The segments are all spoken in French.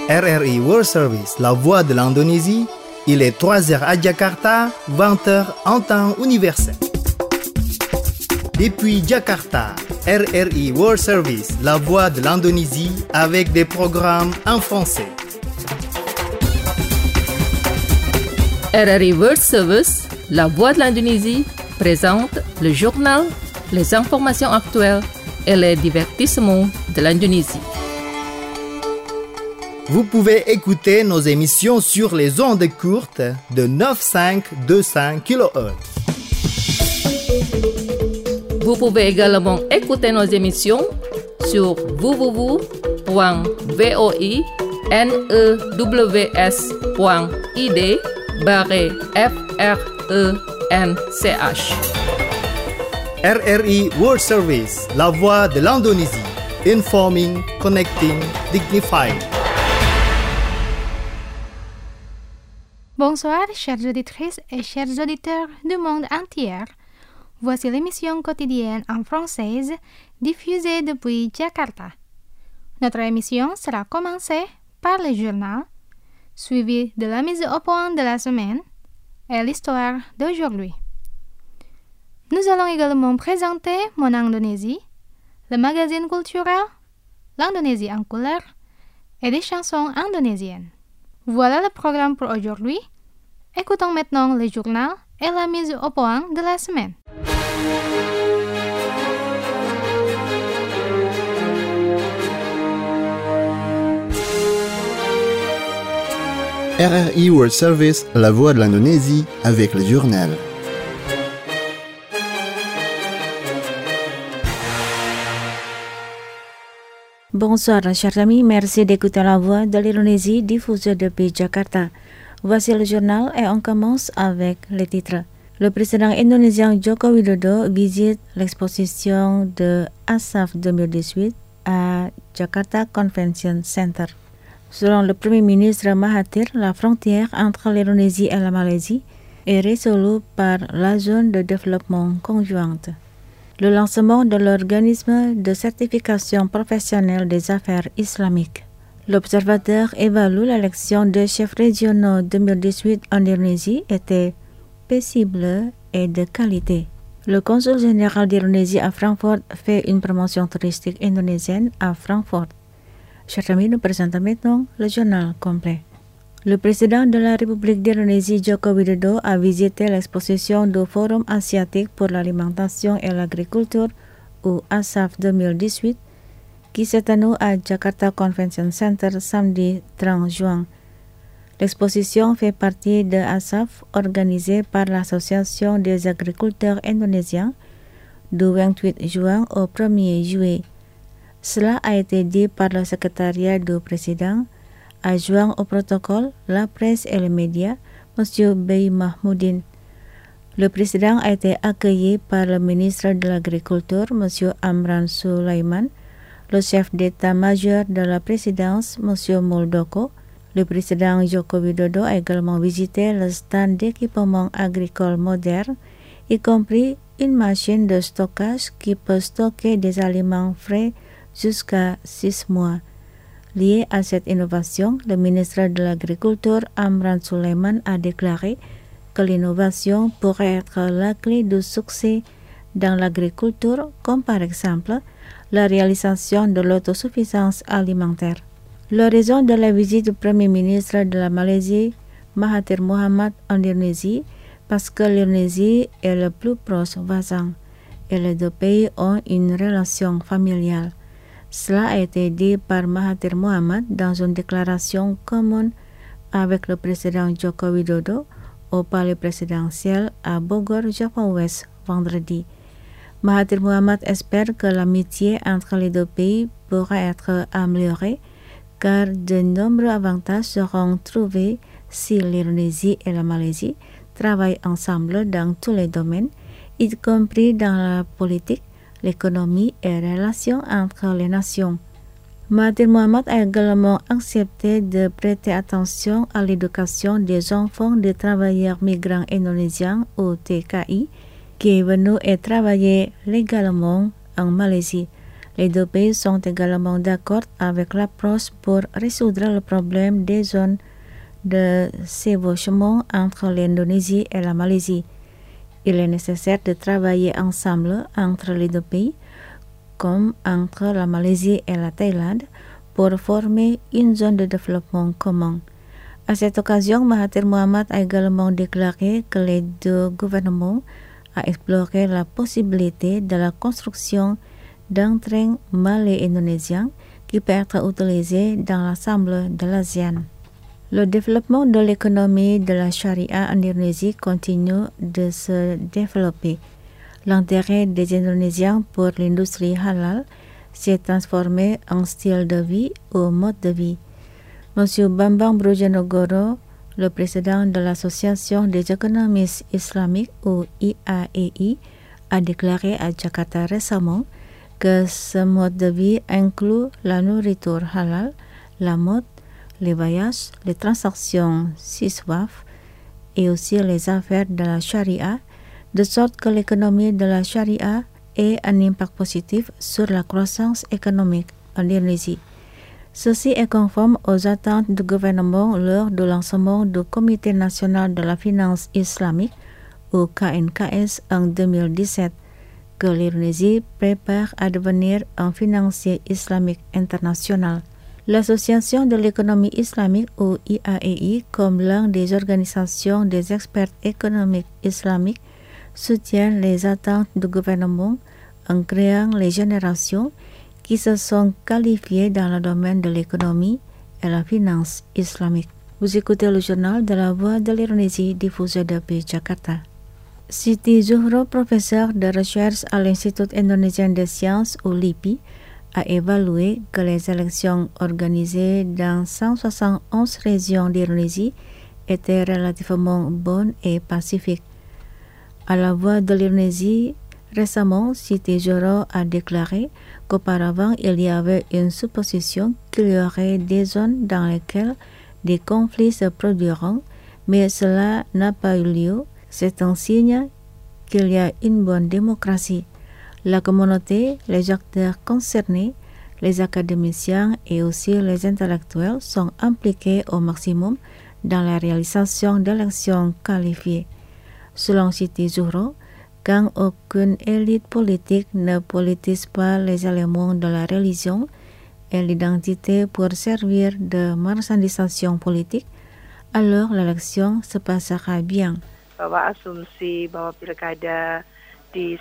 RRI World Service, la voix de l'Indonésie. Il est 3h à Jakarta, 20h en temps universel. Depuis Jakarta, RRI World Service, la voix de l'Indonésie, avec des programmes en français. RRI World Service, la voix de l'Indonésie, présente le journal, les informations actuelles et les divertissements de l'Indonésie. Vous pouvez écouter nos émissions sur les ondes courtes de 9525 kHz. Vous pouvez également écouter nos émissions sur www.voinews.id/FRENCH. RRI World Service, la voix de l'Indonésie. Informing, connecting, dignifying. Bonsoir, chères auditrices et chers auditeurs du monde entier. Voici l'émission quotidienne en française diffusée depuis Jakarta. Notre émission sera commencée par le journal, suivi de la mise au point de la semaine et l'histoire d'aujourd'hui. Nous allons également présenter Mon Indonésie, le magazine culturel, l'Indonésie en couleur et des chansons indonésiennes. Voilà le programme pour aujourd'hui. Écoutons maintenant le journal et la mise au point de la semaine. RRI World Service, la voix de l'Indonésie, avec le journal. Bonsoir chers amis, merci d'écouter la voix de l'Indonésie diffusée depuis Jakarta. Voici le journal et on commence avec les titres. Le président indonésien Joko Widodo visite l'exposition de ASAF 2018 à Jakarta Convention Center. Selon le Premier ministre Mahathir, la frontière entre l'Indonésie et la Malaisie est résolue par la zone de développement conjointe. Le lancement de l'organisme de certification professionnelle des affaires islamiques. L'observateur évalue l'élection des chefs régionaux 2018 en Indonésie était paisible et de qualité. Le consul général d'Indonésie à Francfort fait une promotion touristique indonésienne à Francfort. Chers amis, nous présentons maintenant le journal complet. Le président de la République d'Indonésie, Joko Widodo, a visité l'exposition du Forum asiatique pour l'alimentation et l'agriculture, ou ASAF 2018, qui s'est tenu à Jakarta Convention Center samedi 30 juin. L'exposition fait partie de ASAF, organisée par l'Association des agriculteurs indonésiens, du 28 juin au 1er juillet. Cela a été dit par le secrétariat du président, adjoint au protocole, la presse et les médias, M. Bey Mahmoudine. Le président a été accueilli par le ministre de l'Agriculture, M. Amran Sulaiman, le chef d'état-major de la présidence, M. Muldoko. Le président Joko Widodo a également visité le stand d'équipement agricole moderne, y compris une machine de stockage qui peut stocker des aliments frais jusqu'à 6 mois. Lié à cette innovation, le ministre de l'Agriculture, Amran Sulaiman, a déclaré que l'innovation pourrait être la clé du succès dans l'agriculture, comme par exemple la réalisation de l'autosuffisance alimentaire. La raison de la visite du Premier ministre de la Malaisie, Mahathir Mohamad, en Indonésie, parce que l'Indonésie est le plus proche voisin et les deux pays ont une relation familiale. Cela a été dit par Mahathir Mohamad dans une déclaration commune avec le président Joko Widodo au palais présidentiel à Bogor, Java Ouest, vendredi. Mahathir Mohamad espère que l'amitié entre les deux pays pourra être améliorée car de nombreux avantages seront trouvés si l'Indonésie et la Malaisie travaillent ensemble dans tous les domaines, y compris dans la politique, l'économie et les relations entre les nations. Mahathir Mohamad a également accepté de prêter attention à l'éducation des enfants des travailleurs migrants indonésiens ou TKI qui est venu et travaillé légalement en Malaisie. Les deux pays sont également d'accord avec l'approche pour résoudre le problème des zones de chevauchement entre l'Indonésie et la Malaisie. Il est nécessaire de travailler ensemble entre les deux pays, comme entre la Malaisie et la Thaïlande, pour former une zone de développement commun. À cette occasion, Mahathir Mohamad a également déclaré que les deux gouvernements ont exploré la possibilité de la construction d'un train malais-indonésien qui peut être utilisé dans l'ensemble de l'ASEAN. Le développement de l'économie de la charia en Indonésie continue de se développer. L'intérêt des Indonésiens pour l'industrie halal s'est transformé en style de vie ou mode de vie. M. Bambang Brojonegoro, le président de l'Association des économistes islamiques ou IAEI, a déclaré à Jakarta récemment que ce mode de vie inclut la nourriture halal, la mode, les voyages, les transactions SISWAF et aussi les affaires de la charia, de sorte que l'économie de la charia ait un impact positif sur la croissance économique en Indonésie. Ceci est conforme aux attentes du gouvernement lors du lancement du Comité national de la finance islamique ou KNKS en 2017, que l'Indonésie prépare à devenir un financier islamique international. L'Association de l'économie islamique ou IAEI, comme l'une des organisations des experts économiques islamiques, soutient les attentes du gouvernement en créant les générations qui se sont qualifiées dans le domaine de l'économie et la finance islamique. Vous écoutez le journal de la Voix de l'Indonésie diffusé depuis Jakarta. Siti Zuhro, professeur de recherche à l'Institut indonésien des sciences ou LIPI, a évalué que les élections organisées dans 171 régions d'Indonésie étaient relativement bonnes et pacifiques. À la Voix de l'Indonésie, récemment, Siti Zuhro a déclaré qu'auparavant, il y avait une supposition qu'il y aurait des zones dans lesquelles des conflits se produiront, mais cela n'a pas eu lieu. C'est un signe qu'il y a une bonne démocratie. La communauté, les acteurs concernés, les académiciens et aussi les intellectuels sont impliqués au maximum dans la réalisation d'élections qualifiées. Selon Siti Zuhro, quand aucune élite politique ne politise pas les éléments de la religion et l'identité pour servir de marchandisation politique, alors l'élection se passera bien. Bahwa asumsi bahwa pilkada di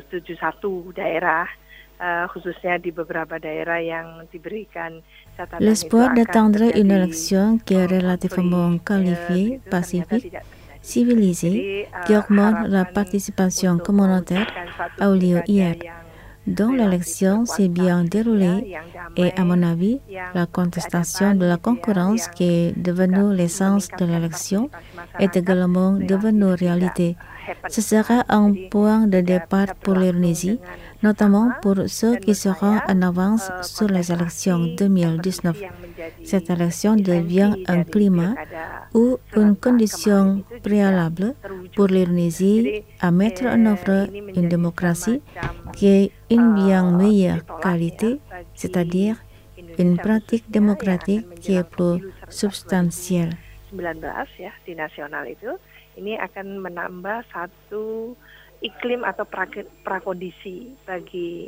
171 daerah, khususnya di beberapa daerah yang diberikan catatan l'espoir d'attendre une élection qui est relativement qualifiée, pacifique, civilisée, qui augmente la participation communautaire, a eu lieu hier. Donc l'élection s'est bien déroulée et à mon avis, la contestation de la concurrence qui est devenue l'essence de l'élection est également devenue réalité. Ce sera un point de départ pour l'Indonésie, notamment pour ceux qui seront en avance sur les élections 2019. Cette élection devient un climat ou une condition préalable pour l'Indonésie à mettre en œuvre une démocratie qui est une bien meilleure qualité, c'est-à-dire une pratique démocratique qui est plus substantielle. 19 ya di nasional itu ini akan menambah satu iklim atau prakondisi bagi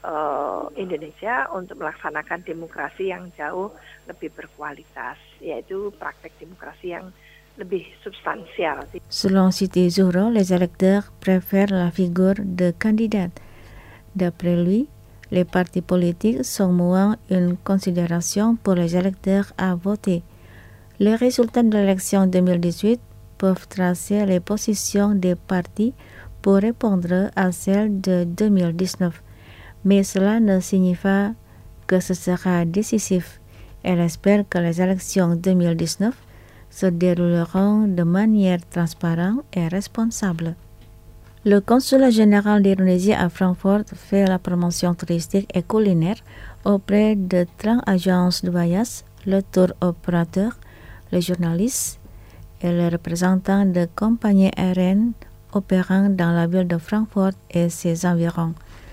Indonesia untuk melaksanakan demokrasi yang jauh lebih berkualitas, yaitu praktek demokrasi yang lebih substansial. Selon Siti Zuhro, les électeurs préfèrent la figure de candidat. D'après lui, les partis politiques sont moins une considération pour les électeurs à voter. Les résultats de l'élection 2018 peuvent tracer les positions des partis pour répondre à celles de 2019. Mais cela ne signifie que ce sera décisif. Elle espère que les élections 2019 se dérouleront de manière transparente et responsable. Le consulat général d'Indonésie à Francfort fait la promotion touristique et culinaire auprès de 30 agences de voyage, le tour opérateur, les journalistes et les représentants de compagnies aériennes opérant dans la ville de Francfort et ses environs.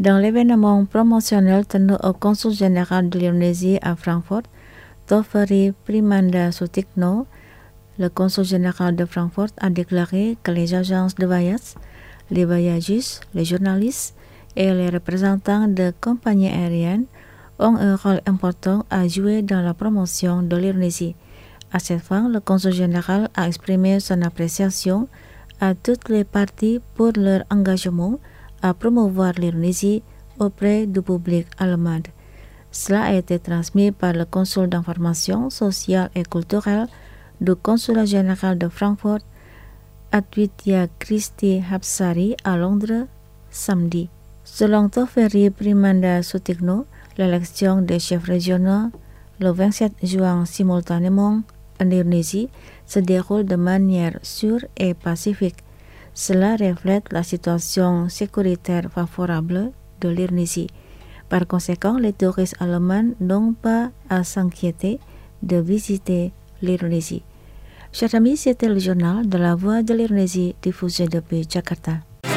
Dans l'événement promotionnel tenu au Consul général de l'Indonésie à Francfort, Toferi Primanda Sutikno, le consul général de Francfort, a déclaré que les agences de voyage, les voyageurs, les journalistes et les représentants de compagnies aériennes ont un rôle important à jouer dans la promotion de l'Indonésie. À cette fin, le consul général a exprimé son appréciation à toutes les parties pour leur engagement à promouvoir l'Indonésie auprès du public allemand. Cela a été transmis par le consul d'information sociale et culturelle du consulat général de Francfort, Aditya Christy Hapsari, à Londres, samedi. Selon Toferi Primanda Sutikno, l'élection des chefs régionaux le 27 juin simultanément en Indonésie se déroule de manière sûre et pacifique. Cela reflète la situation sécuritaire favorable de l'Indonésie. Par conséquent, les touristes allemands n'ont pas à s'inquiéter de visiter l'Indonésie. Chers amis, c'était le journal de la Voix de l'Indonésie diffusé depuis Jakarta.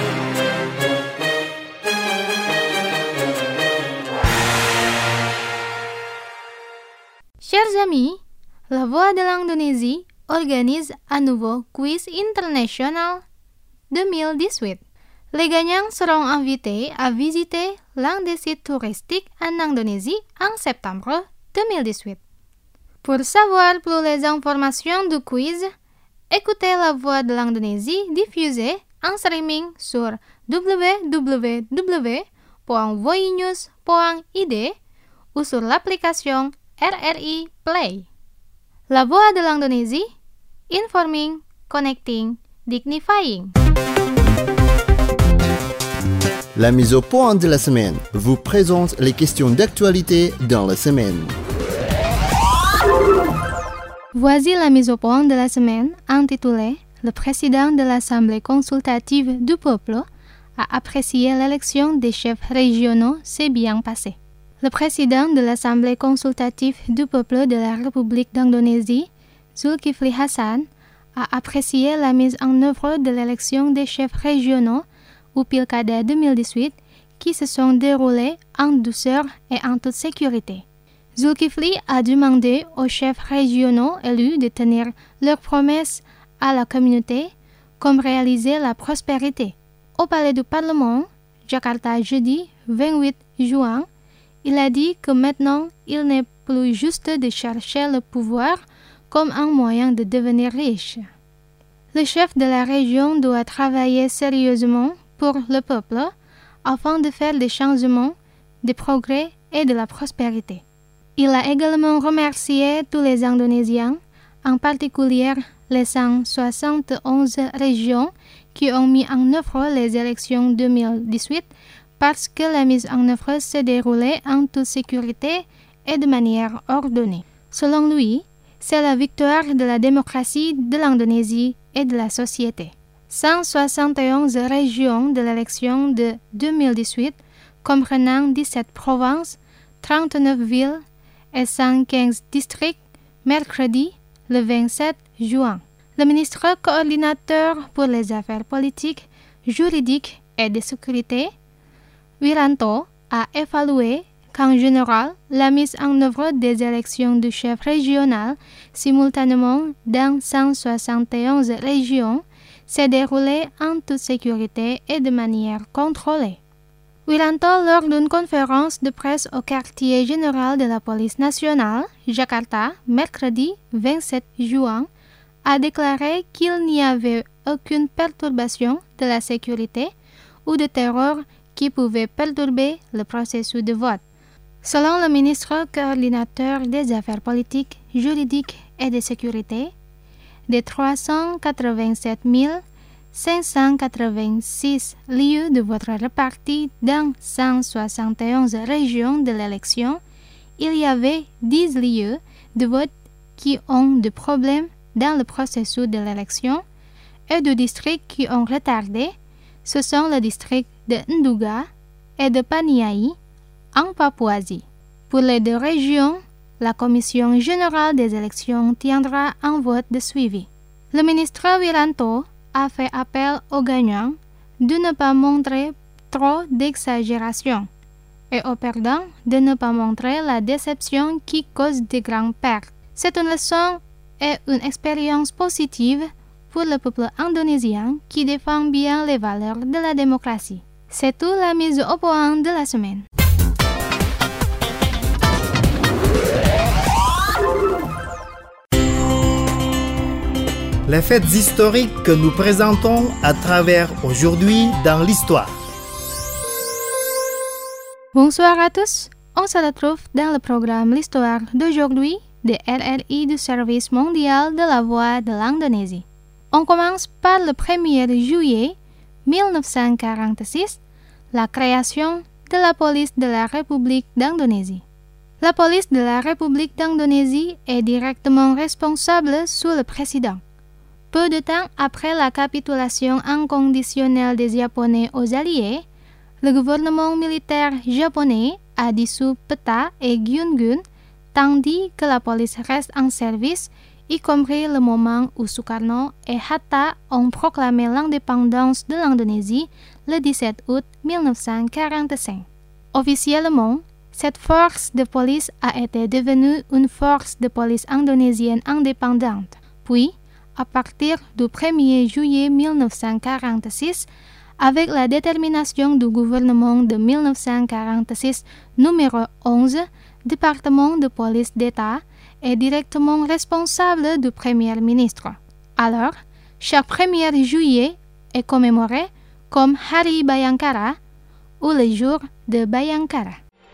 Chers amis, la Voix de l'Indonésie organise un nouveau quiz international 2018. Les gagnants seront invités à visiter l'un des sites touristiques en Indonésie en septembre 2018. Pour savoir plus les informations du quiz, écoutez la Voix de l'Indonésie diffusée en streaming sur www.voinews.id ou sur l'application RRI Play. La Voix de l'Indonésie, informing, connecting, dignifying. La mise au point de la semaine vous présente les questions d'actualité dans la semaine. Voici la mise au point de la semaine intitulée « Le président de l'Assemblée consultative du peuple a apprécié l'élection des chefs régionaux s'est bien passée ». Le président de l'Assemblée consultative du peuple de la République d'Indonésie, Zulkifli Hasan, a apprécié la mise en œuvre de l'élection des chefs régionaux ou Pilkada 2018 qui se sont déroulés en douceur et en toute sécurité. Zulkifli a demandé aux chefs régionaux élus de tenir leurs promesses à la communauté, comme réaliser la prospérité. Au Palais du Parlement, Jakarta, jeudi 28 juin, il a dit que maintenant, il n'est plus juste de chercher le pouvoir comme un moyen de devenir riche. Le chef de la région doit travailler sérieusement pour le peuple afin de faire des changements, des progrès et de la prospérité. Il a également remercié tous les Indonésiens, en particulier les 171 régions qui ont mis en œuvre les élections 2018 parce que la mise en œuvre s'est déroulée en toute sécurité et de manière ordonnée. Selon lui, c'est la victoire de la démocratie de l'Indonésie et de la société. 171 régions de l'élection de 2018, comprenant 17 provinces, 39 villes et 115 districts, mercredi, le 27 juin. Le ministre coordinateur pour les affaires politiques, juridiques et de sécurité, Wiranto, a évalué qu'en général, la mise en œuvre des élections du chef régional simultanément dans 171 régions s'est déroulée en toute sécurité et de manière contrôlée. Wiranto, lors d'une conférence de presse au quartier général de la police nationale, Jakarta, mercredi 27 juin, a déclaré qu'il n'y avait aucune perturbation de la sécurité ou de terreur qui pouvait perturber le processus de vote. Selon le ministre coordinateur des affaires politiques, juridiques et de sécurité, des 387 586 lieux de vote répartis dans 171 régions de l'élection, il y avait 10 lieux de vote qui ont des problèmes dans le processus de l'élection et 2 districts qui ont retardé. Ce sont les districts de Nduga et de Paniai en Papouasie. Pour les 2 régions, la Commission générale des élections tiendra un vote de suivi. Le ministre Wiranto a fait appel aux gagnants de ne pas montrer trop d'exagération et aux perdants de ne pas montrer la déception qui cause de grandes pertes. C'est une leçon et une expérience positive pour le peuple indonésien qui défend bien les valeurs de la démocratie. C'est tout la mise au point de la semaine. Les faits historiques que nous présentons à travers aujourd'hui dans l'histoire. Bonsoir à tous, on se retrouve dans le programme L'Histoire d'aujourd'hui de RRI du Service mondial de la voix de l'Indonésie. On commence par le 1er juillet 1946, la création de la police de la République d'Indonésie. La police de la République d'Indonésie est directement responsable sous le président. Peu de temps après la capitulation inconditionnelle des Japonais aux Alliés, le gouvernement militaire japonais a dissous Peta et Gyungun, tandis que la police reste en service, y compris le moment où Sukarno et Hatta ont proclamé l'indépendance de l'Indonésie le 17 août 1945. Officiellement, cette force de police a été devenue une force de police indonésienne indépendante. Puis, à partir du 1er juillet 1946, avec la détermination du gouvernement de 1946 numéro 11, département de police d'État est directement responsable du Premier ministre. Alors, chaque 1er juillet est commémoré comme Hari Bayangkara ou le jour de Bayangkara.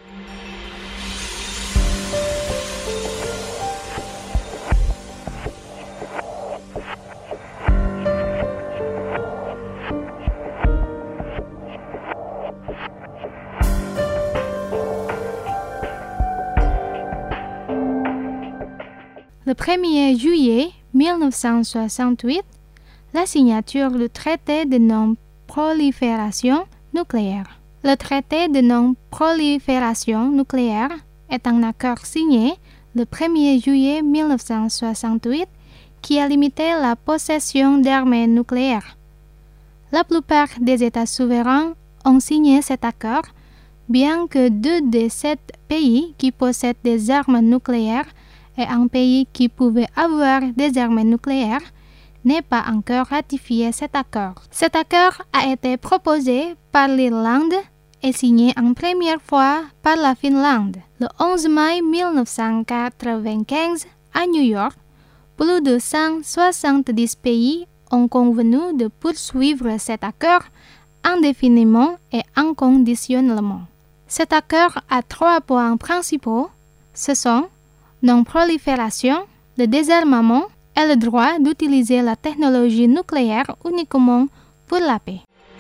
Le 1er juillet 1968, la signature du traité de non-prolifération nucléaire. Le traité de non-prolifération nucléaire est un accord signé le 1er juillet 1968 qui a limité la possession d'armes nucléaires. La plupart des États souverains ont signé cet accord, bien que 2 des 7 pays qui possèdent des armes nucléaires et un pays qui pouvait avoir des armes nucléaires n'ait pas encore ratifié cet accord. Cet accord a été proposé par l'Irlande et signé en première fois par la Finlande. Le 11 mai 1995, à New York, plus de 170 pays ont convenu de poursuivre cet accord indéfiniment et inconditionnellement. Cet accord a 3 points principaux. Ce sont non-prolifération, le désarmement et le droit d'utiliser la technologie nucléaire uniquement pour la paix.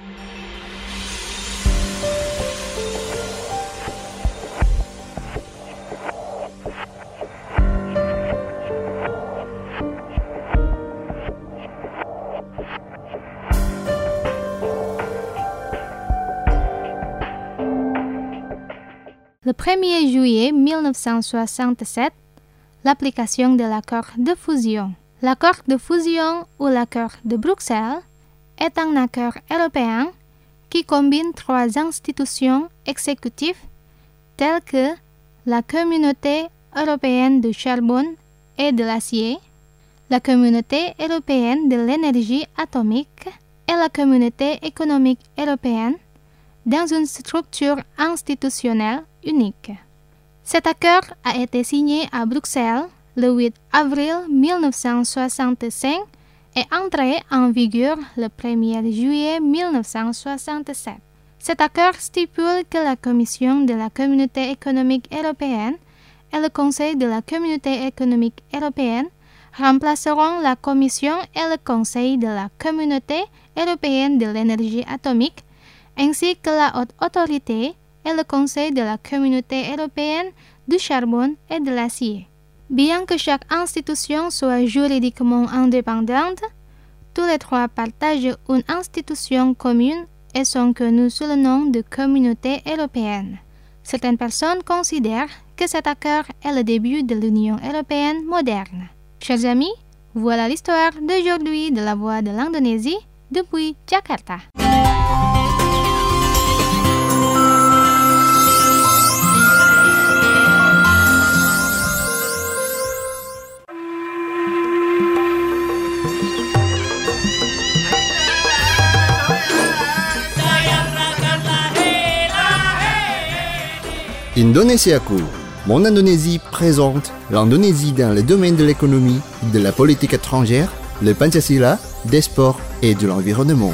Le 1er juillet 1967, l'application de l'accord de fusion. L'accord de fusion ou l'accord de Bruxelles est un accord européen qui combine 3 institutions exécutives telles que la Communauté européenne du charbon et de l'acier, la Communauté européenne de l'énergie atomique et la Communauté économique européenne dans une structure institutionnelle unique. Cet accord a été signé à Bruxelles le 8 avril 1965 et entré en vigueur le 1er juillet 1967. Cet accord stipule que la Commission de la Communauté économique européenne et le Conseil de la Communauté économique européenne remplaceront la Commission et le Conseil de la Communauté européenne de l'énergie atomique, ainsi que la Haute Autorité et le Conseil de la Communauté européenne du charbon et de l'acier. Bien que chaque institution soit juridiquement indépendante, tous les 3 partagent une institution commune et sont connus sous le nom de Communauté européenne. Certaines personnes considèrent que cet accord est le début de l'Union européenne moderne. Chers amis, voilà l'histoire d'aujourd'hui de la Voix de l'Indonésie depuis Jakarta. Indonesiaku, Mon Indonésie présente l'Indonésie dans le domaine de l'économie, de la politique étrangère, le Pancasila, des sports et de l'environnement.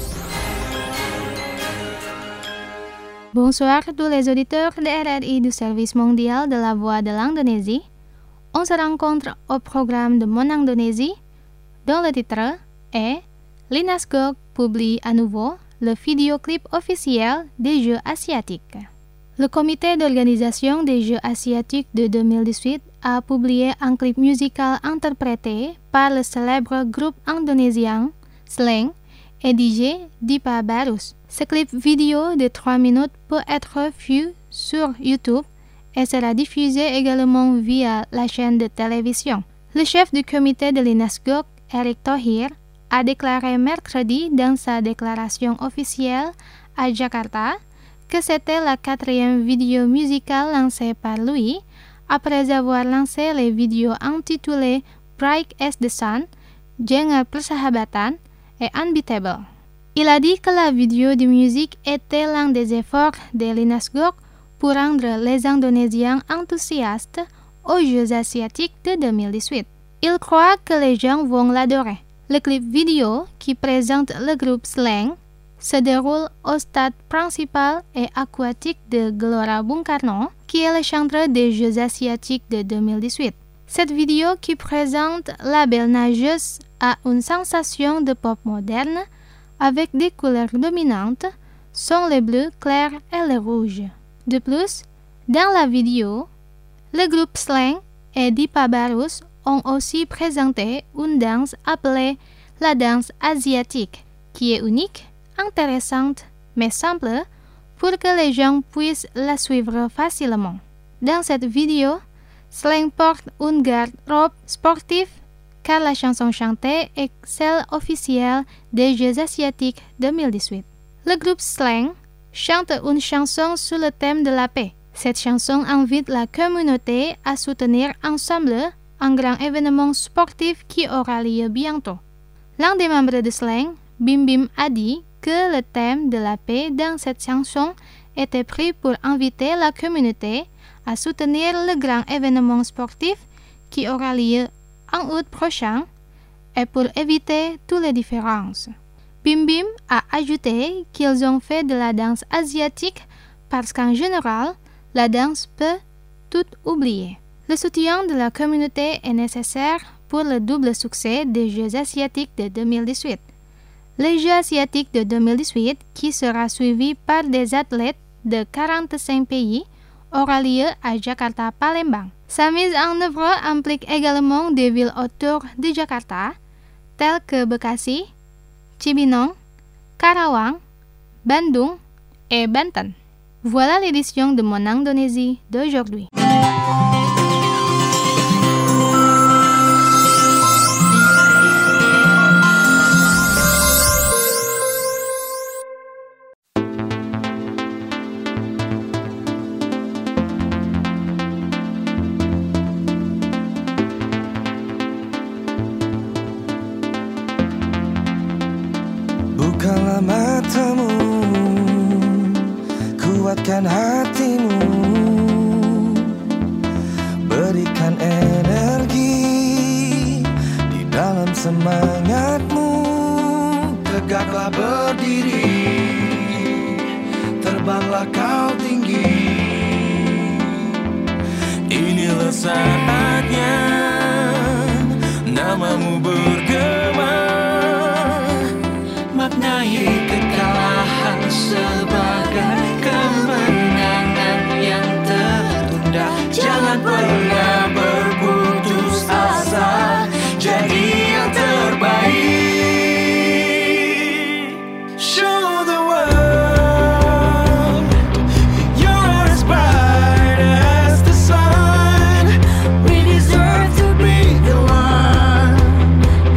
Bonsoir tous les auditeurs de RRI du service mondial de la voix de l'Indonésie. On se rencontre au programme de Mon Indonésie, dont le titre est L'INASGOG publie à nouveau le vidéoclip officiel des Jeux asiatiques. Le comité d'organisation des Jeux asiatiques de 2018 a publié un clip musical interprété par le célèbre groupe indonésien Slank et DJ Dipa Barus. Ce clip vidéo de 3 minutes peut être vu sur YouTube et sera diffusé également via la chaîne de télévision. Le chef du comité de l'INASGOG, Erick Thohir, a déclaré mercredi dans sa déclaration officielle à Jakarta que c'était la 4e vidéo musicale lancée par lui après avoir lancé les vidéos intitulées Bright as the Sun, Jangan Persahabatan et Unbeatable. Il a dit que la vidéo de musique était l'un des efforts de l'INASGOG pour rendre les Indonésiens enthousiastes aux Jeux asiatiques de 2018. Il croit que les gens vont l'adorer. Le clip vidéo qui présente le groupe Slank se déroule au stade principal et aquatique de Gelora Bung Karno, qui est le centre des Jeux asiatiques de 2018. Cette vidéo qui présente la belle nageuse a une sensation de pop moderne avec des couleurs dominantes sont les bleus clairs et les rouges. De plus, dans la vidéo, le groupe Slank et Dipa Barus ont aussi présenté une danse appelée la danse asiatique, qui est unique, intéressante, mais simple pour que les gens puissent la suivre facilement. Dans cette vidéo, Slank porte une garde-robe sportive car la chanson chantée est celle officielle des Jeux asiatiques 2018. Le groupe Slank chante une chanson sur le thème de la paix. Cette chanson invite la communauté à soutenir ensemble un grand événement sportif qui aura lieu bientôt. L'un des membres de Slank, Bim Bim, a dit que le thème de la paix dans cette chanson était pris pour inviter la communauté à soutenir le grand événement sportif qui aura lieu en août prochain et pour éviter toutes les différences. Bim Bim a ajouté qu'ils ont fait de la danse asiatique parce qu'en général, la danse peut tout oublier. Le soutien de la communauté est nécessaire pour le double succès des Jeux asiatiques de 2018. Les Jeux asiatiques de 2018, qui sera suivi par des athlètes de 45 pays, aura lieu à Jakarta, Palembang. Sa mise en œuvre implique également des villes autour de Jakarta, telles que Bekasi, Cibinong, Karawang, Bandung et Banten. Voilà l'édition de Mon Indonésie d'aujourd'hui. Bukalah matamu, kuatkan hatimu, berikan energi di dalam semangatmu. Tegaklah berdiri, terbanglah kau tinggi. Inilah saatnya namamu bergema. Maknai kekalahan sebagai kemenangan yang tertunda. Jangan pernah berputus asa, jadi yang terbaik. Show the world you're as bright as the sun. We deserve to be the one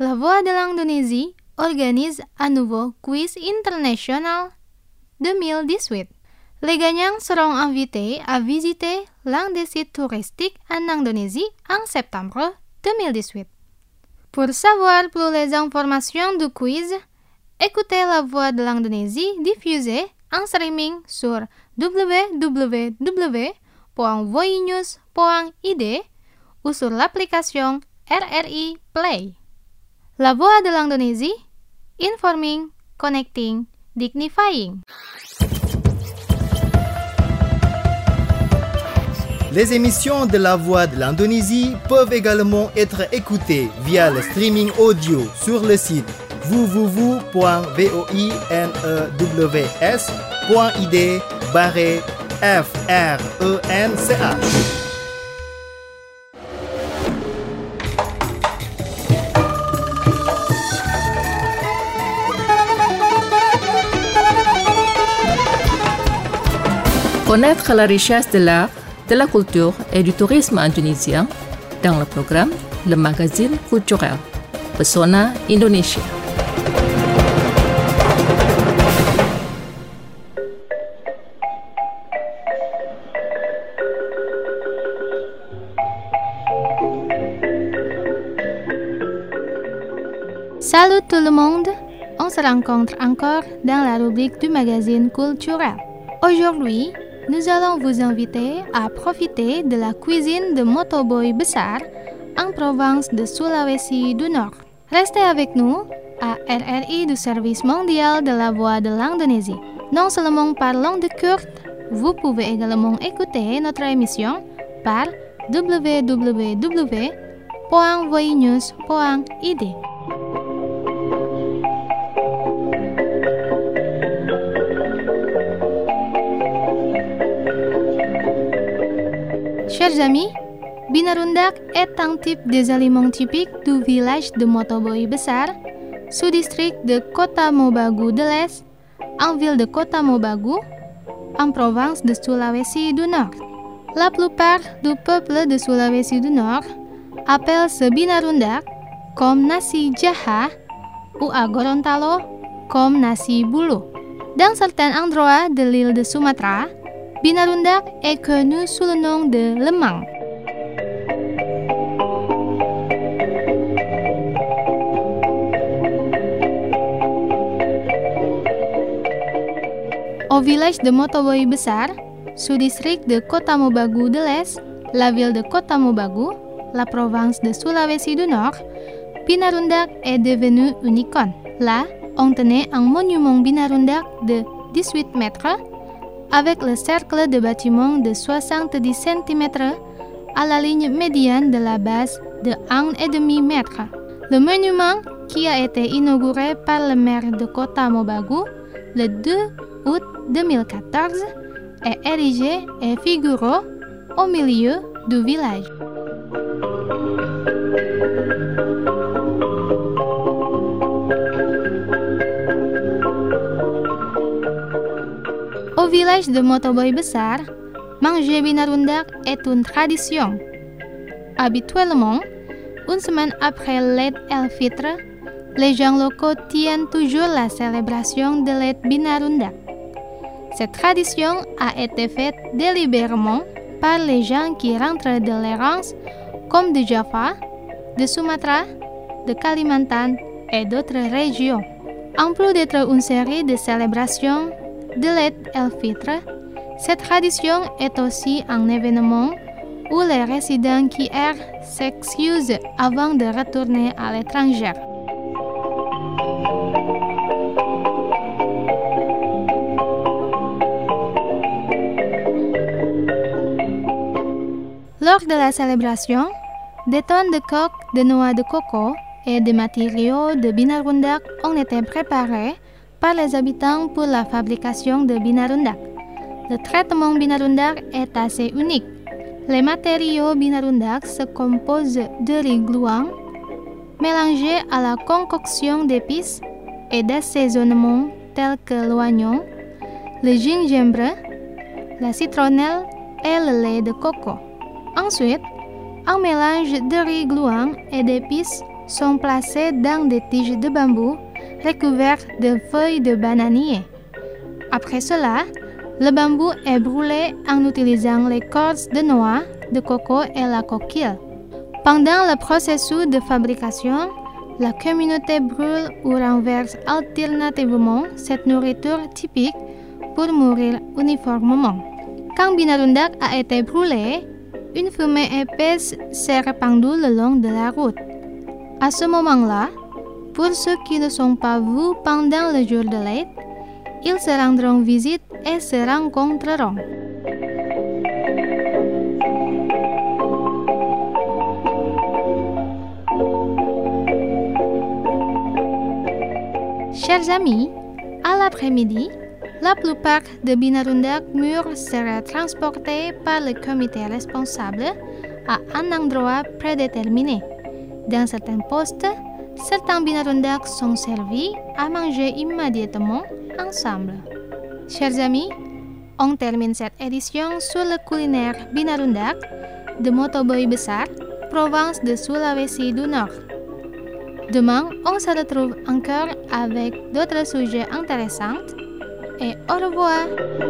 La Voix de l'Indonésie organise à nouveau Quiz International 2018. Les gagnants seront invités à visiter l'un des sites touristiques en Indonésie en septembre 2018. Pour savoir plus les informations du quiz, écoutez La Voix de l'Indonésie diffusée en streaming sur www.voinews.id ou sur l'application RRI Play. La Voix de l'Indonésie, informing, connecting, dignifying. Les émissions de La Voix de l'Indonésie peuvent également être écoutées via le streaming audio sur le site www.voinews.id/FRENCH. Connaître la richesse de l'art, de la culture et du tourisme indonésien dans le programme Le Magazine Culturel Pesona Indonesia. Salut tout le monde, on se rencontre encore dans la rubrique du magazine culturel. Aujourd'hui, nous allons vous inviter à profiter de la cuisine de Motoboy Besar en province de Sulawesi du Nord. Restez avec nous à RRI du Service mondial de la Voix de l'Indonésie. Non seulement parlant de Kurt, vous pouvez également écouter notre émission par www.voinews.id. Chers amis, Binarundak est un type des aliments typiques du village de Motoboy Besar, sous-district de Kota Mobagu de l'Est, en ville de Kota Mobagu, en province de Sulawesi du Nord. La plupart du peuple de Sulawesi du Nord appelle ce binarundak comme nasi jaha ou à Gorontalo comme nasi bulu. Dans certains endroits de l'île de Sumatra, binarundak est connu sous le nom de lemang. Au village de Motoboy Besar, sous-district de Kota Mobagu de l'Est, la ville de Kota Mobagu, la province de Sulawesi du Nord, binarundak est devenu une icône. Là, on tenait un monument binarundak de 18 mètres avec le cercle de bâtiment de 70 cm à la ligne médiane de la base de 1,5 m. Le monument, qui a été inauguré par le maire de Kota Mobagu le 2 août 2014, est érigé et figure au milieu du village. Au village de Motoboy Besar, manger binarundak est une tradition. Habituellement, une semaine après l'Eid el-Fitr, les gens locaux tiennent toujours la célébration de l'Eid binarundak. Cette tradition a été faite délibérément par les gens qui rentrent de l'errance comme de Java, de Sumatra, de Kalimantan et d'autres régions. En plus d'être une série de célébrations de l'Eid el-Fitr, cette tradition est aussi un événement où les résidents qui errent s'excusent avant de retourner à l'étranger. Lors de la célébration, des tonnes de coques de noix de coco et de matériaux de binarundak ont été préparés par les habitants pour la fabrication de binarundak. Le traitement binarundak est assez unique. Les matériaux binarundak se composent de riz gluant mélangé à la concoction d'épices et d'assaisonnements tels que l'oignon, le gingembre, la citronnelle et le lait de coco. Ensuite, un mélange de riz gluant et d'épices sont placés dans des tiges de bambou recouvertes de feuilles de bananier. Après cela, le bambou est brûlé en utilisant l'écorce de noix, de coco et la coquille. Pendant le processus de fabrication, la communauté brûle ou renverse alternativement cette nourriture typique pour mourir uniformément. Quand binarundak a été brûlé, une fumée épaisse s'est répandue le long de la route. À ce moment-là, pour ceux qui ne sont pas vus pendant le jour de l'Aïd, ils se rendront visite et se rencontreront. Chers amis, à l'après-midi, la plupart des binarundak mûrs seraient transportés par le comité responsable à un endroit prédéterminé. Dans certains postes, certains binarundak sont servis à manger immédiatement ensemble. Chers amis, on termine cette édition sur le culinaire binarundak de Motoboy Besar, province de Sulawesi du Nord. Demain, on se retrouve encore avec d'autres sujets intéressants et au revoir.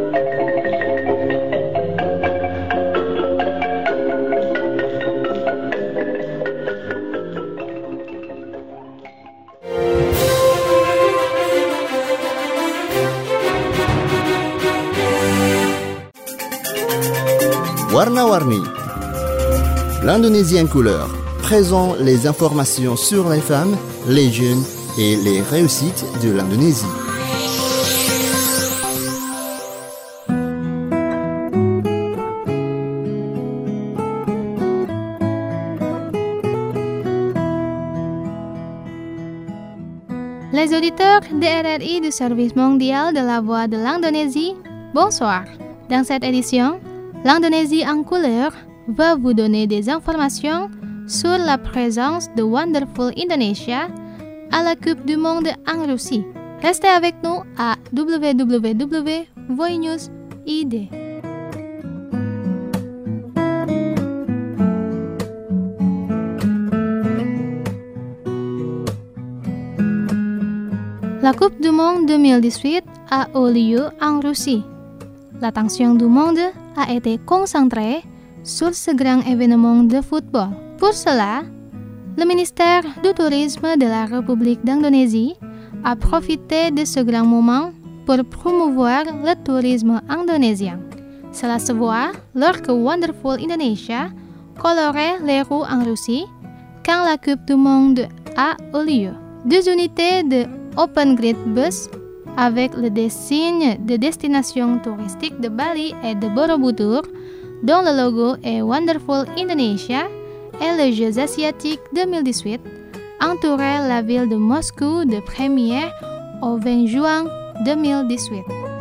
Warna-Warni, l'Indonésie en couleur, présente les informations sur les femmes, les jeunes et les réussites de l'Indonésie. Les auditeurs de RRI du Service mondial de la voix de l'Indonésie, bonsoir. Dans cette édition, l'Indonésie en couleur va vous donner des informations sur la présence de Wonderful Indonesia à la Coupe du Monde en Russie. Restez avec nous à www.voinews.id. La Coupe du Monde 2018 a eu lieu en Russie. L'attention du monde a été concentrée sur ce grand événement de football. Pour cela, le ministère du Tourisme de la République d'Indonésie a profité de ce grand moment pour promouvoir le tourisme indonésien. Cela se voit lorsque Wonderful Indonesia colorait les roues en Russie quand la Coupe du Monde a eu lieu. 2 unités de Open Grid Bus avec le dessin de destination touristique de Bali et de Borobudur, dont le logo est Wonderful Indonesia, et les Jeux asiatiques 2018 entouraient la ville de Moscou du 1er au 20 juin 2018.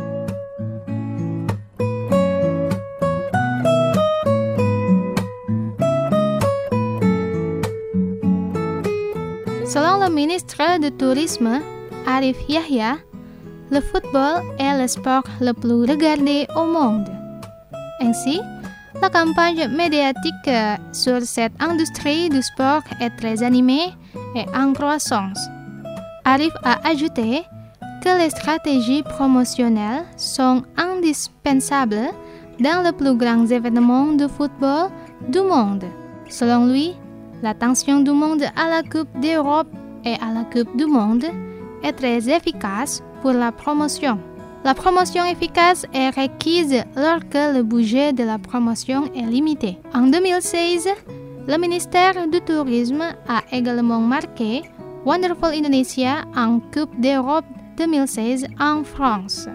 Selon le ministre du Tourisme, Arif Yahya, le football est le sport le plus regardé au monde. Ainsi, la campagne médiatique sur cette industrie du sport est très animée et en croissance. Arif a ajouté que les stratégies promotionnelles sont indispensables dans les plus grands événements de football du monde. Selon lui, l'attention du monde à la Coupe d'Europe et à la Coupe du Monde est très efficace pour la promotion. La promotion efficace est requise lorsque le budget de la promotion est limité. En 2016, le ministère du Tourisme a également marqué Wonderful Indonesia en Coupe d'Europe 2016 en France.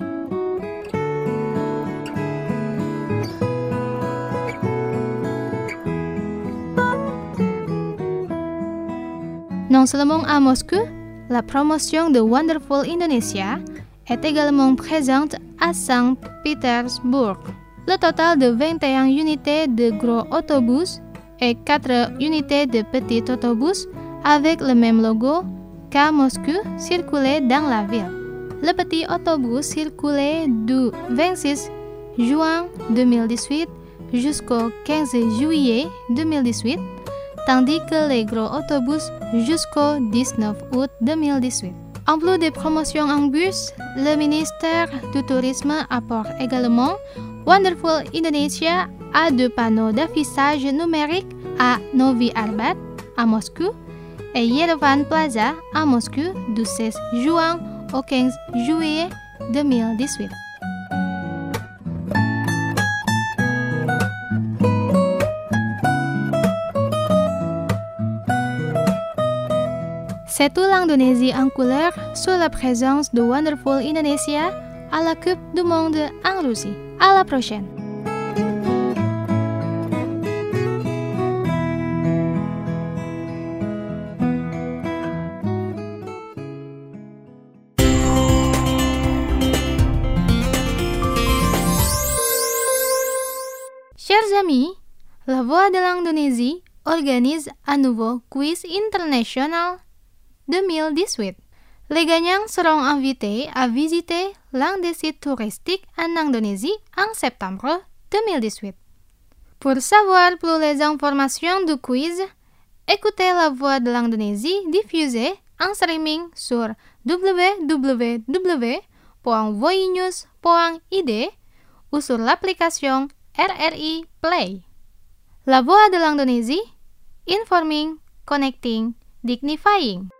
Non seulement à Moscou, la promotion de Wonderful Indonesia est également présente à Saint-Pétersbourg. Le total de 21 unités de gros autobus et 4 unités de petits autobus avec le même logo qu'à Moscou circulaient dans la ville. Le petit autobus circulait du 26 juin 2018 jusqu'au 15 juillet 2018, tandis que les gros autobus jusqu'au 19 août 2018. En plus des promotions en bus, le ministère du Tourisme apporte également Wonderful Indonesia à 2 panneaux d'affichage numérique à Novi Arbat à Moscou et Yerevan Plaza à Moscou du 16 juin au 15 juillet 2018. C'est tout l'Indonésie en couleur sous la présence de Wonderful Indonesia à la Coupe du Monde en Russie. À la prochaine! Chers amis, la Voix de l'Indonésie organise à nouveau Quiz International 2018. Les gagnants seront invités à visiter l'un des sites touristiques en Indonésie en septembre 2018. Pour savoir plus les informations du quiz, écoutez La Voix de l'Indonésie diffusée en streaming sur www.voinews.id ou sur l'application RRI Play. La Voix de l'Indonésie, informing, connecting, dignifying.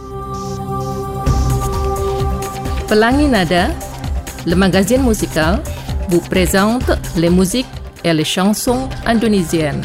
Pelangi Nada, le magazine musical, vous présente les musiques et les chansons indonésiennes.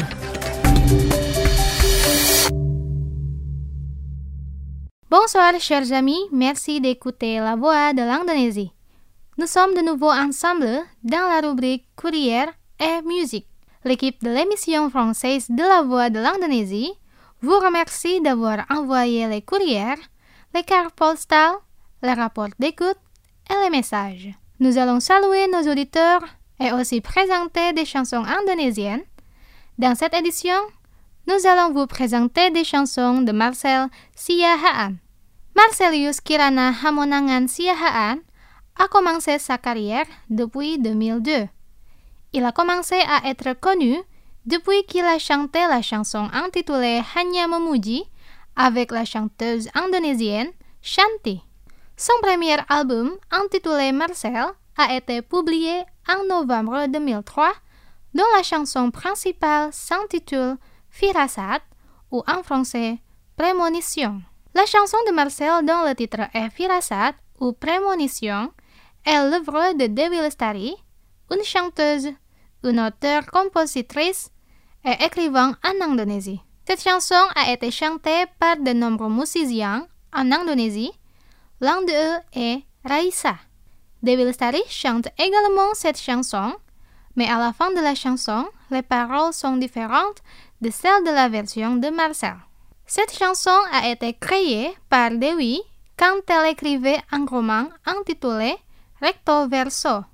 Bonsoir chers amis, merci d'écouter La Voix de l'Indonésie. Nous sommes de nouveau ensemble dans la rubrique Courrier et musique. L'équipe de l'émission française de La Voix de l'Indonésie vous remercie d'avoir envoyé les courriers, les cartes postales, les rapports d'écoute et les messages. Nous allons saluer nos auditeurs et aussi présenter des chansons indonésiennes. Dans cette édition, nous allons vous présenter des chansons de Marcel Siahaan. Marcelius Kirana Hamonangan Siahaan a commencé sa carrière depuis 2002. Il a commencé à être connu depuis qu'il a chanté la chanson intitulée Hanya Memuji avec la chanteuse indonésienne Shanti. Son premier album, intitulé Marcel, a été publié en novembre 2003, dont la chanson principale s'intitule Firasat, ou en français Prémonition. La chanson de Marcel dont le titre est Firasat, ou Prémonition, est l'œuvre de Dewi Lestari, une chanteuse, une auteure-compositrice et écrivain en Indonésie. Cette chanson a été chantée par de nombreux musiciens en Indonésie. L'un d'eux est Raisa. Dewi Lestari chante également cette chanson, mais à la fin de la chanson, les paroles sont différentes de celles de la version de Marcel. Cette chanson a été créée par Dewi quand elle écrivait un roman intitulé Recto Verso.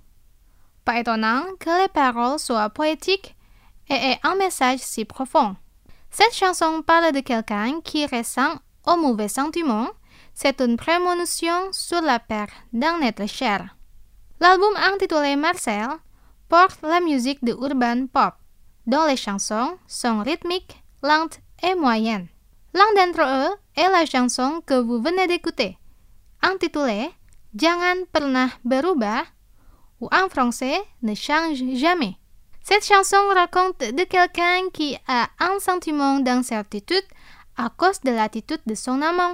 Pas étonnant que les paroles soient poétiques et aient un message si profond. Cette chanson parle de quelqu'un qui ressent au mauvais sentiment. C'est une prémonition sur la perte d'un être cher. L'album intitulé Marcel porte la musique de urban pop, dont les chansons sont rythmiques, lentes et moyennes. L'un d'entre eux est la chanson que vous venez d'écouter, intitulée Jangan Pernah Berubah, ou en français Ne change jamais. Cette chanson raconte de quelqu'un qui a un sentiment d'incertitude à cause de l'attitude de son amant.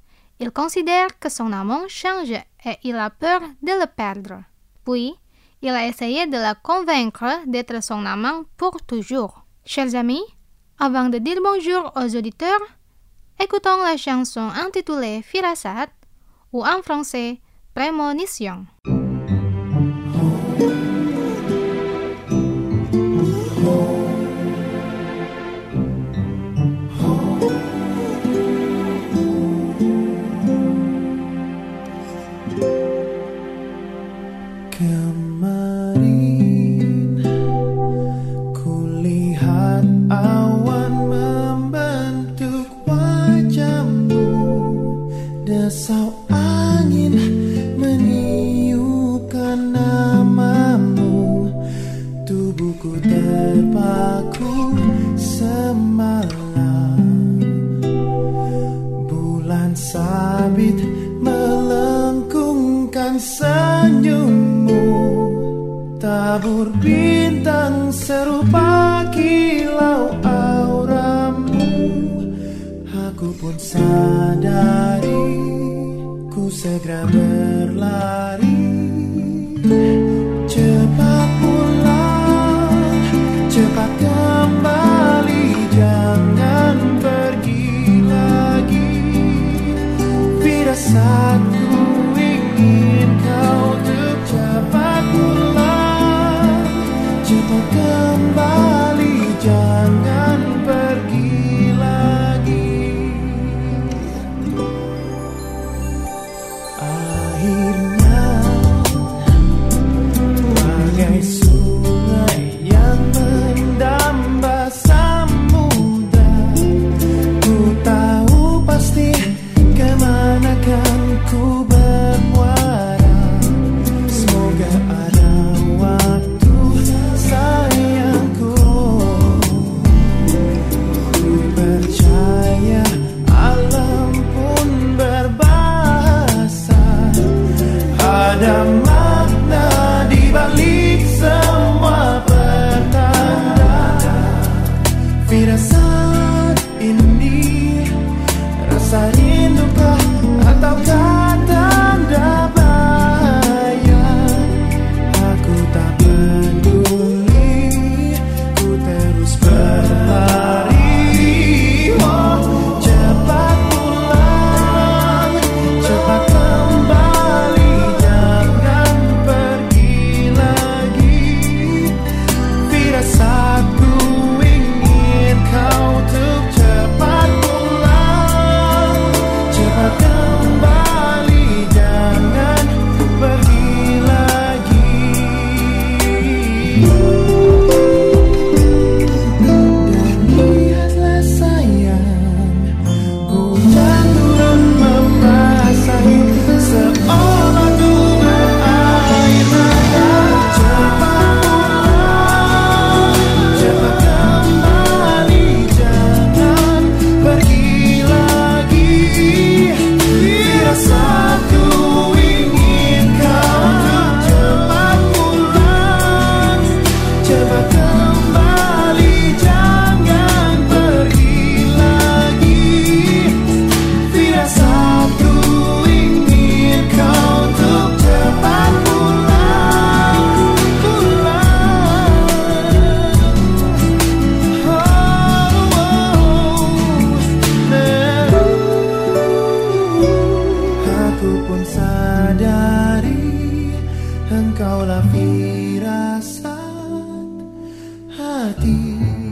Il considère que son amant change et il a peur de le perdre. Puis, il a essayé de la convaincre d'être son amant pour toujours. Chers amis, avant de dire bonjour aux auditeurs, écoutons la chanson intitulée Firasat, ou en français Prémonition. Kemarin kulihat awan membentuk wajahmu, desau angin meniupkan namamu, tubuhku terpaku semalam. sabit melengkungkan senyummu, tabur bintang serupa kilau auramu. Aku pun sadari, ku segera berlari. Cepat pulang, cepat kembali, jangan pergi lagi. Firasatku ingin kau untuk cepat pulang, cepat kembali, jangan pergi lagi. Akhirnya bagai sungai yang mendamba samudra, ku tahu pasti kemana kan ku bermuara. Semoga ada waktu sayangku, ku percaya alam pun berbahasa. Ada makna di balik semua pertanda. Firasat ini rasa rindukah ataukah tanda bahaya? Aku tak peduli, ku terus berlari. Oh, cepat pulang, cepat kembali, jangan pergi lagi. Firasatku ingin kau untuk cepat pulang, cepat kembali, jangan pergi lagi. Dan lihatlah sayang, hujan turun membasahi seolah dengan air mata. Cepat pulang, cepat kembali, jangan pergi lagi. Firasatku ingin kau untuk cepat pulang, cepat kembali, jangan pergi lagi. Firasatku ingin kau untuk cepat pulang, Aku pun sadari engkaulah firasat hati.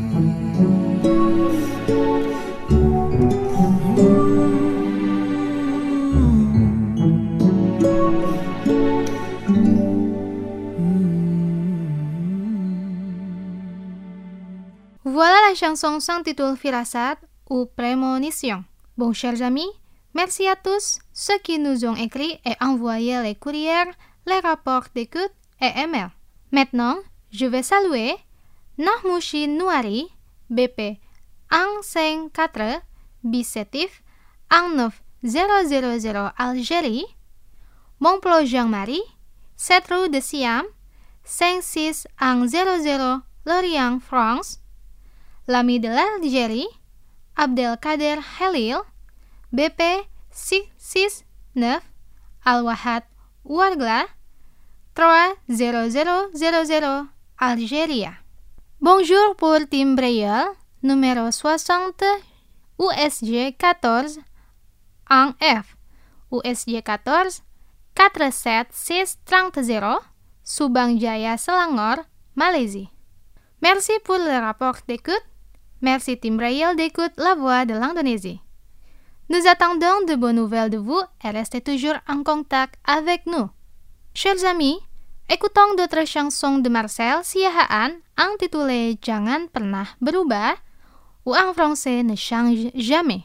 Voilà la chanson sans titre Firasat ou Prémonition. Bon, chers amis, merci à tous ceux qui nous ont écrit et envoyé les courriers, les rapports d'écoute et emails. Maintenant, je vais saluer Nahmushi Nouari, BP 154, Bisetif 19000 Algérie, Montplo Jean-Marie, 7 rue de Siam, 56100 Lorient, France, l'ami de l'Algérie, Abdelkader Halil, BP 669, Al-Wahad Ouargla, 30000 Algérie. Bonjour pour Tim Braille, numéro 60, USG 14, en F, USG 14, 47630, Subang Jaya, Selangor, Malaisie. Merci pour le rapport d'écoute. Merci Tim Braille d'écoute la voix de l'Indonésie. Nous attendons de bonnes nouvelles de vous et restez toujours en contact avec nous. Chers amis, écoutons d'autres chansons de Marcel Siahaan intitulées Jangan Pernah Berubah ou en français Ne change jamais.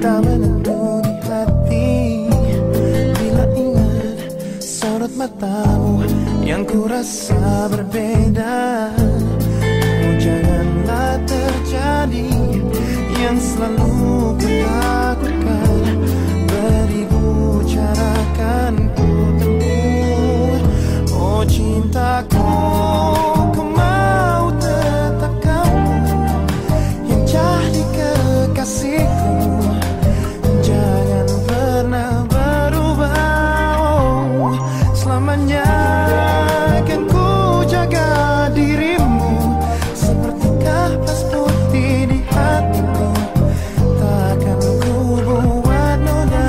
tak menentu di hati. Bila ingat sorot matamu yang ku rasa berbeda, oh janganlah terjadi yang selalu ku takutkan. Beribu cara kan ku tempuh, oh cintaku, ku mau tetap kamu yang jadi kekasihku. Jangan pernah berubah, oh, selamanya akan ku jaga dirimu seperti kapas putih di hatiku. Takkan ku buat noda.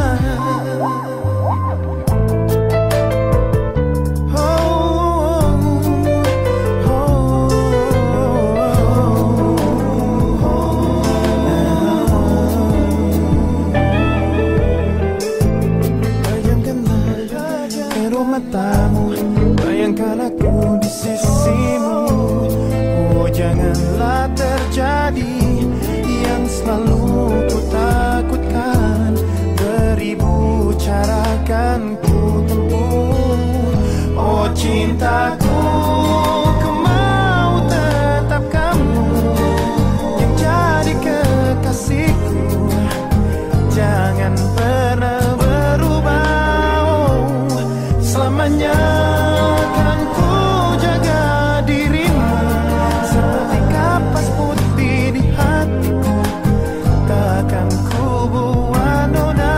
Bayangkanlah kedua matamu, bayangkan aku di sisimu. Oh janganlah terjadi yang selalu ku takutkan. Beribu cara kan ku tempuh, oh cintaku, ku mau tetap kamu yang jadi kekasihku. Jangan pernah berubah, oh, selamanya akan ku jaga dirimu seperti kapas putih di hatiku. Takkan ku buat noda,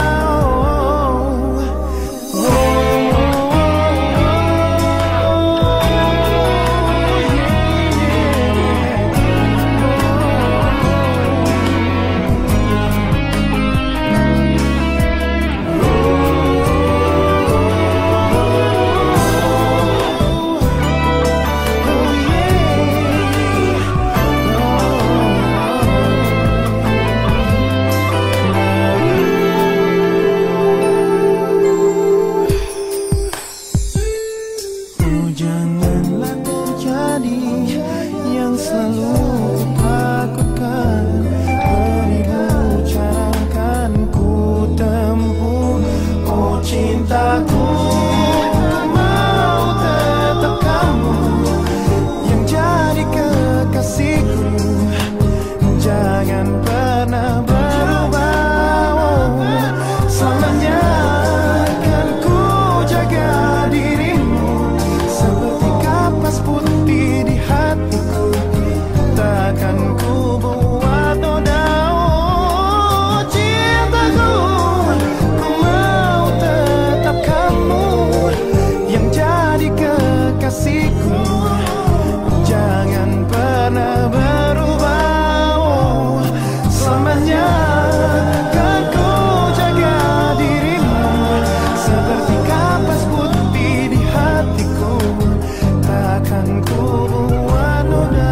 oh janganlah terjadi yang selalu ku takutkan. Beribu cara kan ku tempuh, oh cintaku, ku mau tetap kamu yang jadi kekasihku. Jangan pernah berubah, oh, selamanya akan ku jaga dirimu seperti kapas putih di hatiku. Takkan ku buat noda, oh cintaku, ku mau tetap kamu yang jadi kekasihku. Jangan pernah berubah, oh, selamanya akan ku jaga dirimu seperti kapas putih di hatiku. Takkan ku buat noda.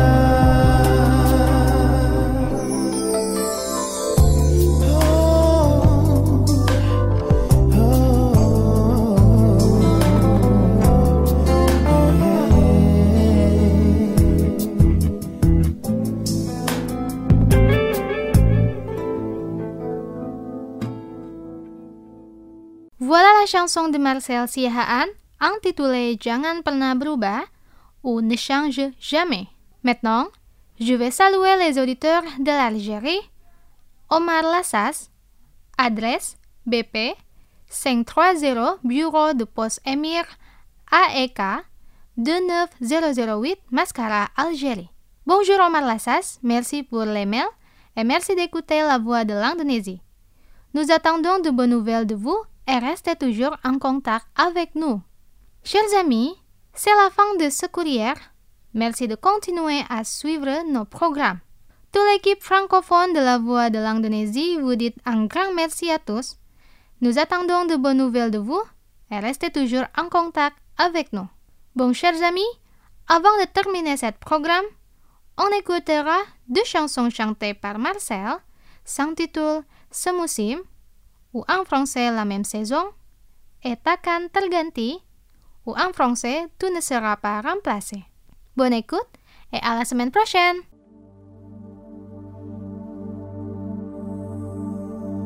Voilà la chanson de Marcel Siahaan, intitulée Jangan pernah berubah ou Ne change jamais. Maintenant, je vais saluer les auditeurs de l'Algérie. Omar Lassas, adresse BP 530 Bureau de Poste Émir AEK 29008 Mascara, Algérie. Bonjour Omar Lassas, merci pour les mails et merci d'écouter la voix de l'Indonésie. Nous attendons de bonnes nouvelles de vous et restez toujours en contact avec nous. Chers amis, c'est la fin de ce courrier. Merci de continuer à suivre nos programmes. Toute l'équipe francophone de la Voix de l'Indonésie vous dit un grand merci à tous. Nous attendons de bonnes nouvelles de vous et restez toujours en contact avec nous. Bon, chers amis, avant de terminer ce programme, on écoutera 2 chansons chantées par Marcel, s'intitulent Semusim, ou en français la même saison, et Takkan terganti, ou en français Tu ne seras pas remplacé. Bonne écoute et à la semaine prochaine!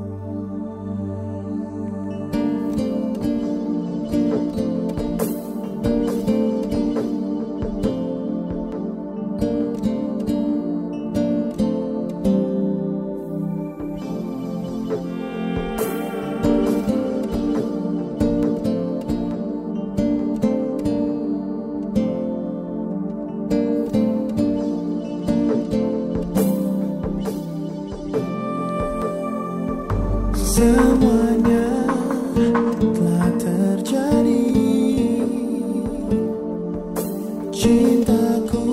Semuanya telah terjadi. Cintaku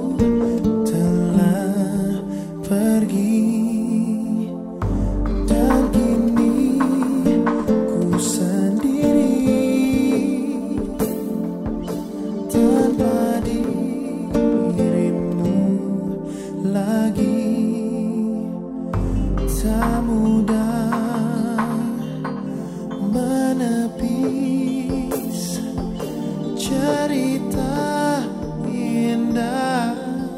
telah pergi, dan kini ku sendiri tanpa dirimu lagi. Tak mudah menepis cerita indah.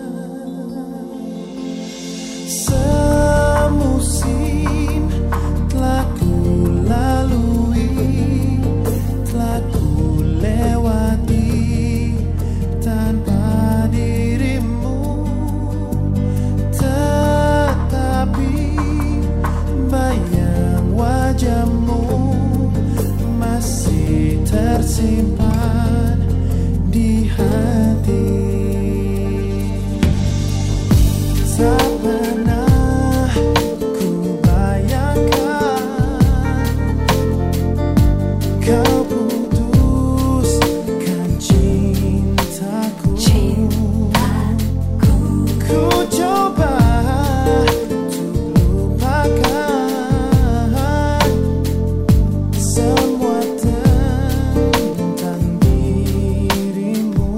Semusim telah ku lalui, telah ku lewati tanpa dirimu, tetapi bayang wajahmu masih tersimpan di hati. Tak pernah ku bayangkan kau putuskan cintaku. Ku coba untuk lupakan semua tentang dirimu.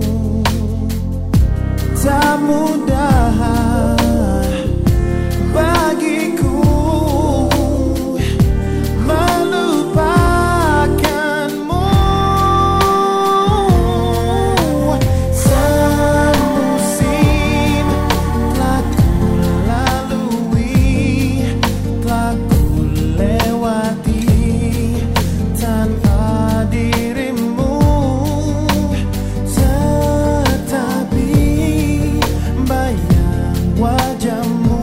Tak mudah bagiku melupakanmu. Semusim telah ku lalui, telah ku lewati tanpa dirimu, tetapi bayang wajahmu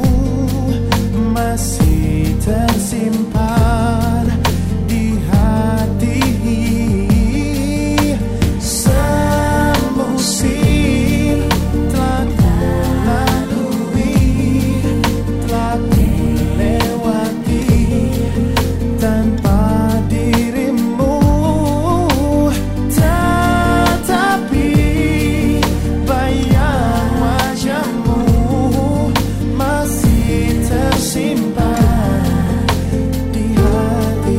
masih tersimpan di hati. Semusim telah ku lalui, telah ku lewati tanpa dirimu, tetapi bayang wajahmu masih tersimpan di hati.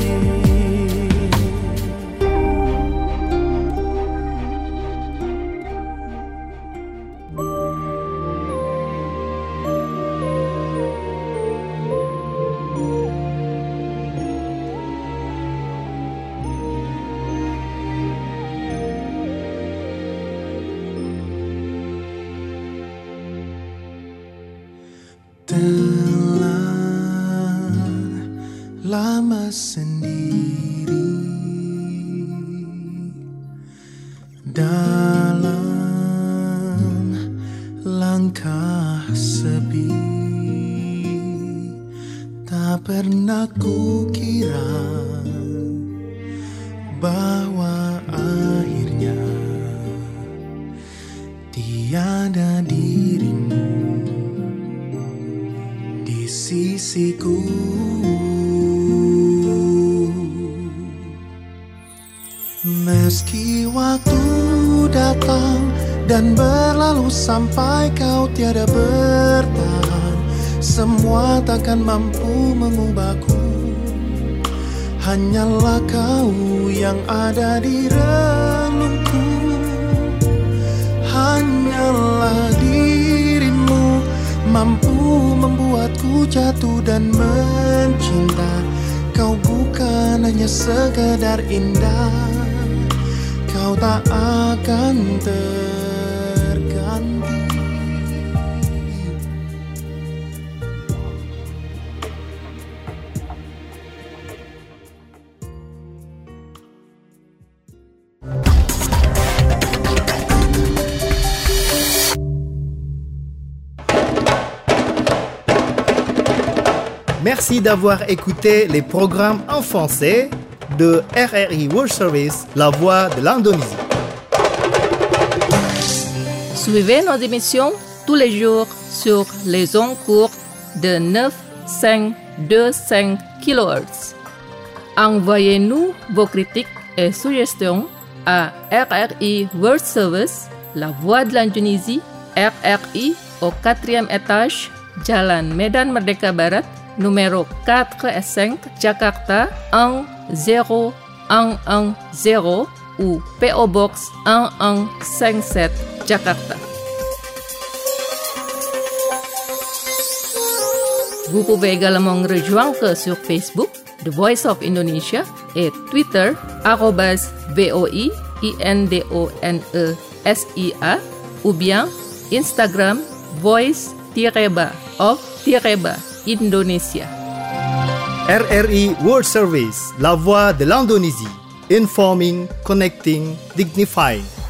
Telah lama sendiri dalam langkah sepi, tak pernah kukira bahwa akhirnya tiada dirimu di sisiku. Meski waktu datang dan berlalu sampai kau tiada bertahan, semua takkan mampu mengubahku. Hanyalah kau yang ada di relungku. Hanyalah dirimu mampu membuatku jatuh dan mencinta. Kau bukan hanya sekedar indah, kau tak akan terganti. Merci d'avoir écouté les programmes en français de RRI World Service, la voix de l'Indonésie. Suivez nos émissions tous les jours sur les ondes courtes de 9, 5, 25 kHz. Envoyez-nous vos critiques et suggestions à RRI World Service, La Voix de l'Indonésie, RRI au 4e étage, Jalan Medan Merdeka Barat, numéro 4 et 5, Jakarta 10110 ou PO Box 1157, Jakarta. Vous pouvez également nous rejoindre sur Facebook, The Voice of Indonesia, et Twitter, @VOIINDONESIA, ou bien Instagram, voice-of-Indonesia. RRI World Service, La Voix de l'Indonésie. Informing, connecting, dignifying.